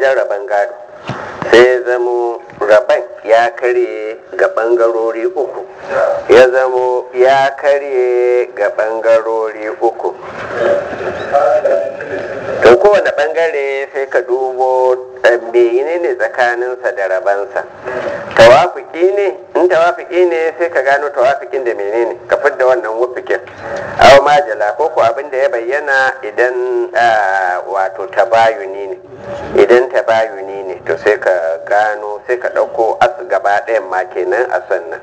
wajen rabon gado sai ya zamo rabon ya karye ga bangarori uku ya zamo ya karye ga bangarori uku to kowane bangare sai ka dubo mene ne tsakaninsa da rabansa tawafiki ne in tawafiki ne sai ka gano tawafikin da menene ka fidda wannan wufikin aw majala ko abin da ya bayyana idan wato tabayuni ne idan tabayuni ne to sai ka gano sai ka ɗauko asu gaba ɗayan ma kenan a sannan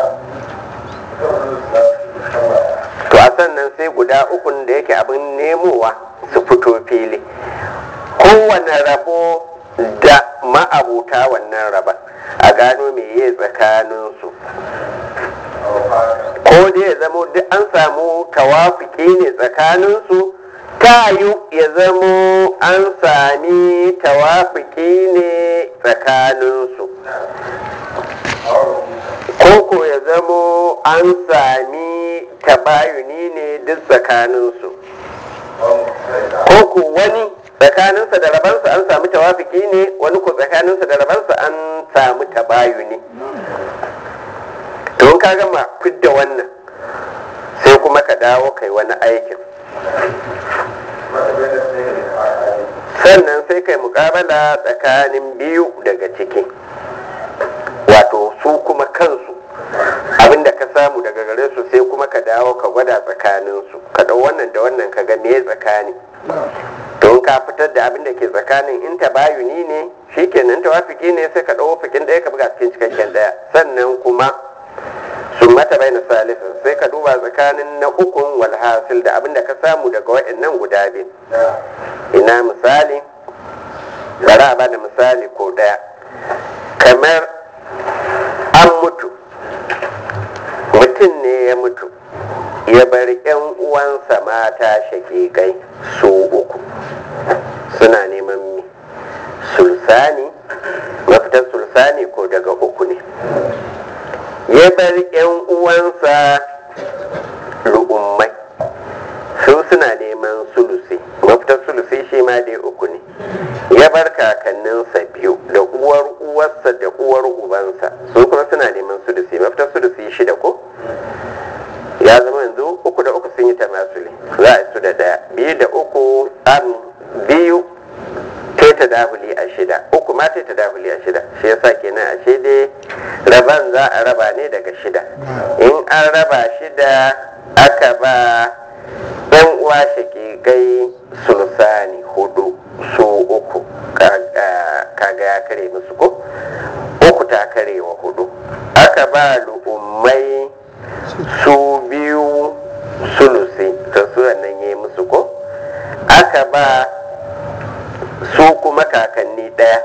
to a sannan sai guda ukun da yake abin nemowa su fito fili kowane rabo da ma'abuta wannan raban a gano meye tsakaninsu ko dai ya zamo duk an samu tawafiki ne tsakaninsu tayu ya zamo an sami tawafiki ne tsakaninsu koko ya zamo an sami tabayuni ne duk tsakaninsu koko wani tsakaninsa da rabansa an samu tawafiki ne wani ko tsakaninsa da rabansa an samu tabayuni to ka gama fidda wannan sai kuma ka dawo kai wani aikin sannan sai kai mukabala tsakanin biyu daga ciki wato su kuma kansu abinda ka samu daga gare su sai kuma ka dawo ka gwada tsakaninsu ka ɗau wannan da wannan ka ga me tsakani don ka fitar da abinda ke tsakanin in tabayuni ne shikenan tawafiki ne sai ka ɗau fikin ɗaya ka buga cikin cikakken ɗaya sannan kuma sun mata bai na salifin sai ka duba tsakanin na ukun walhasil da abinda ka samu daga wa'annan guda biyu ina misali bari a bada misali ko ɗaya kamar an mutu mutum ne ya mutu ya bar 'yan uwansa mata shakikai su uku suna neman sulsani mafitar sulsani ko daga uku ne ya bar 'yan uwansa lu'ummai su suna neman sulusi mafitar sulusi shi ma dai uku ne ya bar kakanninsa biyu da uwar uwarsa da uwar ubansa su kuma suna neman sulusi mafitar sulusi shida ko ya zama yanzu uku da uku sun yi tamasuli za a su da daya biyu da uku biyu ta dahuli a shida uku ma ta dahuli a shida shi yasa kenan ashe dai raban za a raba ne daga shida in an raba shida aka ba yan uwa shakikai sulsani hudu su uku kaga ya kare musu ko uku ta kare wa hudu aka ba lu'ummai su biyu sulusi ta su nan yi musu ko aka ba su kuma kakanni daya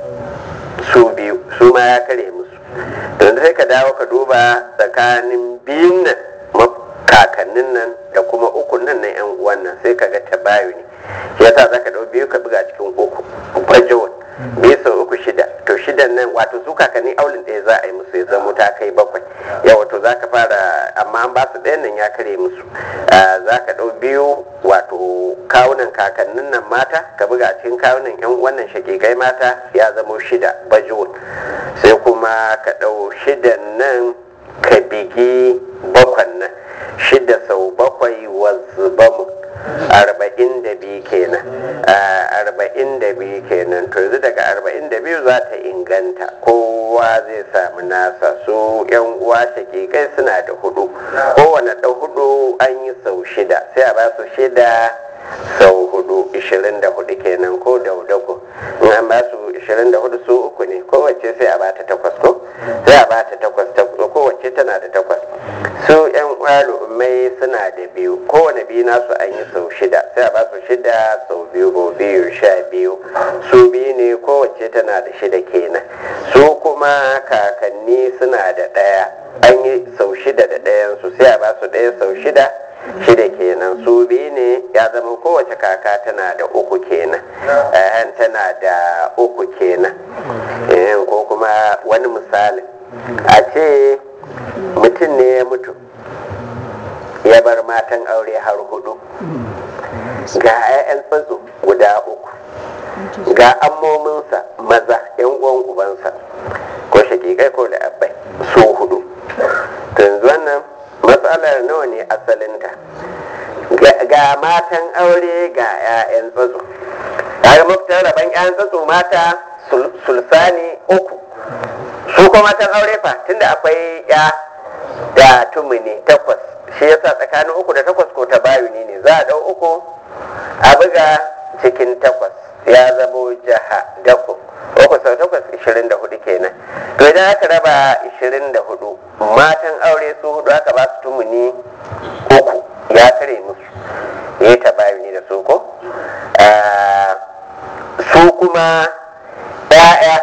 su biyu su ma ya kare musu don sai ka dawo ka duba tsakanin biyun nan kakannin nan da kuma ukun nan na yan uwan nan sai ka ga tabayu ne shi yasa za ka dau biyu ka buga cikin uku bajawar biyu sau uku shida to shidan nan wato su kakanni aulin ɗaya za a yi musu ya zamo ta kai bakwai ya wato za ka fara amma an ba su ɗayan nan ya kare musu za ka ɗau biyu wato kawunan kakannin nan mata ka buga cikin kawunan yan wannan shakikai mata ya zamo shida bajawar sai kuma ka ɗau shidan nan ka bigi bakwan nan shida sau bakwai wazzubamu 42 kenan 42 kenan to yanzu daga 42 za ta inganta kowa zai samu nasa su yan uwa shakikai suna da hudu kowane ɗan hudu an yi sau shida sai a ba su shida sau hudu 24 kenan ko daudako in an ba su 24 su uku ne kowace sai a ba ta takwas ko sai a ba ta takwas kowace tana da takwas su yan uwa suna da biyu kowane biyu nasu an yi sau shida sai a ba su shida sau biyu ko biyu 12 su biyu ne kowace tana da shida kenan su kuma kakanni suna da ɗaya an yi sau shida da ɗayan su sai a ba su ɗaya sau shida kenan su biyu ne ya zama kowace kaka tana da uku kenan tana da uku kenan ko kuma wani misali a ce mutum ne ya mutu ya bar matan aure har hudu ga 'ya'yan tsatso guda uku ga ammominsa uwansa maza yan uwan ubansa ko shakikai ko da abbai su hudu. To yanzu wannan matsalar nawa ne asalinta? Ga matan aure ga 'ya'yan tsatso, kaga mafitar rabon 'ya'yan tsatso mata sulsani uku, su kuma matan aure fa tunda akwai ya da tumuni takwas, shi yasa tsakanin 3 da 8 ko ta bayuni ne, za a dau 3 a buga cikin 8 ya zamo jaha dako 3 sau 8 24 kenan. To idan aka raba 24 matan aure su hudu aka ba su tumuni 3 ya kare musu ya ta bayuni da su ko su kuma ya'ya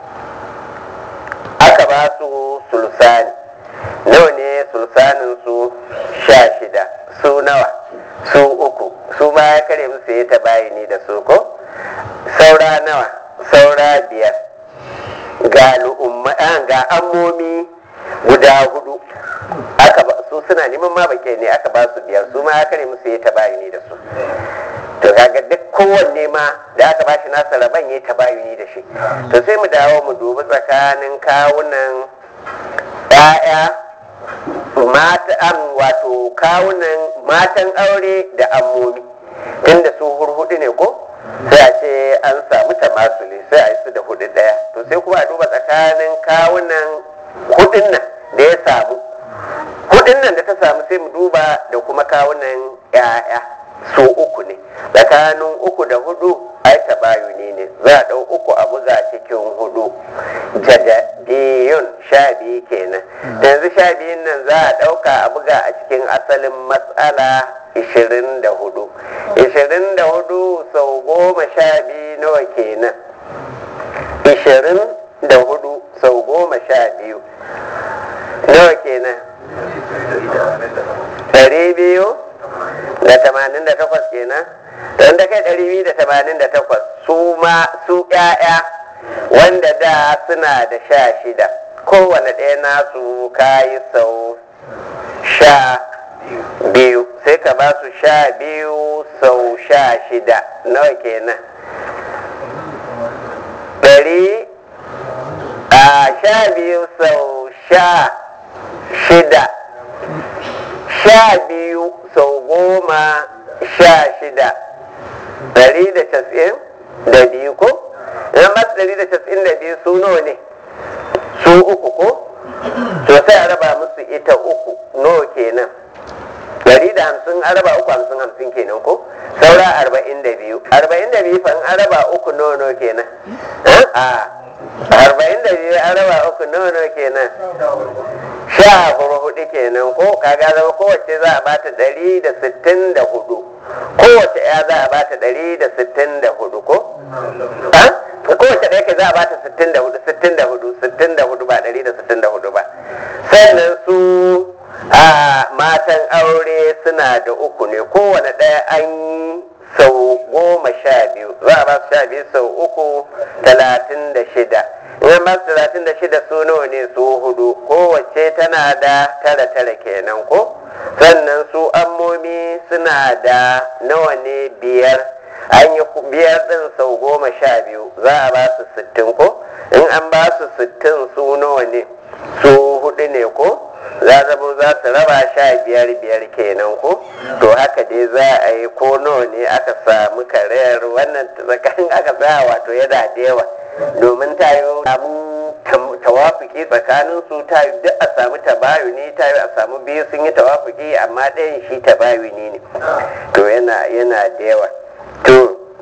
aka ba su sulsani, nawa ne sulsanin su 16, su nawa su 3, su ma ya kare musu ya ta bayuni da su ko saura nawa saura 5 ga ammomi guda 4 aka ba su, suna neman ma bake ne aka ba su 5, su ma ya kare musu ya ta bayuni da su. To kaga duk kowanne ma da aka bashi nasa rabon ya ta bayuni da shi. To sai mu dawo mu dubi tsakanin kawunan ya'ya matan wato kawunan matan aure da ammomi, tunda su hurhudu ne ko sai a ce an samu tamasuli sai a yi su da 4 ɗaya. To sai kuma a duba tsakanin kawunan hudun nan da ya samu, hudun nan da ta samu sai mu duba da kuma kawunan ya'ya su 3 ne, tsakanin 3 da 4 ai tabayuni ne, za a dau 3 a buga cikin 4 jada biyun 12 kenan. Yanzu 12 nan za a dauka a buga a cikin asalin matsala 24, 24 sau 12 nawa kenan, 24 sau 12 nawa kenan 288 kenan. Don da kai 288 su ƴaƴa wanda da suna da 16, kowane ɗaya nasu kayi sau 12 sai ka ba su 12 sau 16 nawa kenan 12 sau 16, 12 sau 16 192 ko? Idan masu 192 su nawa ne? Su 3 ko? To sai a raba musu ita 3 nawa kenan? 150 an raba 3 50 kenan ko? Saura 42 fa an raba 3 nawa kenan? 42 an raba 3 nawa kenan? 14 kenan ko? Kaga zama kowace za a bata 164, kowace ya za a bata 164 ko? Kowace ɗaya ke za a bata 64 ba 164 ba. Sannan su matan aure suna da 3 ne, kowane ɗaya an yi sau 12, za a ba su 12 sau 3 36. Idan ba su 36 su nawa ne su 4, kowace tana da 9 kenan ko? Sannan su ammomi suna da nawa ne 5, an yi 5 ɗin sau 12, za a ba su 60 ko? In an ba su 60 su nawa ne su 4 ne ko? za su raba 15 kenan ko? To haka dai za a yi ko nawa ne aka samu karayar wannan tsakanin aka tsaya wato yana da yawa, domin ta yi samu tawafuki tsakanin su, ta yi duk a samu tabayuni, ta yi a samu biyu sun yi tawafuki amma ɗayan shi tabayuni ne, to yana da yawa. To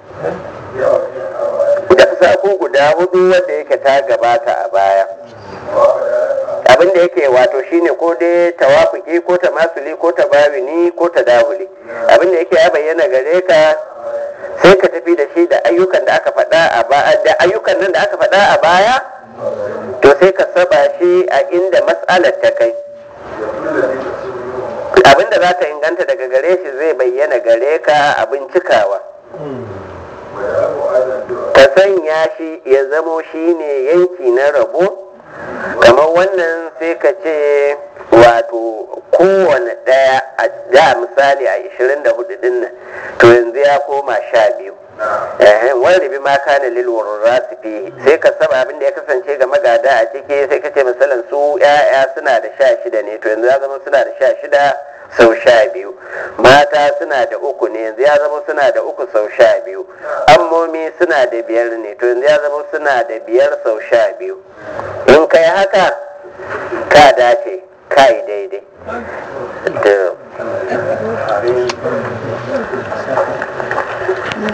da sako guda 4 wanda yake ta gabata a baya, abin da yake wato shine ko dai tawafuki ko tamasuli ko tabayuni ko tadawuli, abin da yake ya bayyana gare ka sai ka tafi da shi da ayyukan da aka faɗa a baya, da ayyukan nan da aka faɗa a baya to sai ka saba shi a inda mas'alar ta kai, abinda za ka inganta daga gare shi zai bayyana gare ka abin cikawa, ka sanya shi ya zamo shi ne yanki na rabo. Kamar wannan sai ka ce wato kowane ɗaya a da misali a 24 din nan to yanzu ya koma 12, wani bi ma kana lil warrasi fihi sai ka saba abin da ya kasance ga magada a ciki sai ka ce misalan su ya'ya suna da 16 ne to yanzu ya zama suna da 16 sau 12 mata suna da 3 ne yanzu ya zama suna da 3 sau 12 ammomi suna da 5 ne to yanzu ya zama suna da 5 sau 12 in kai haka ka dace ka yi daidai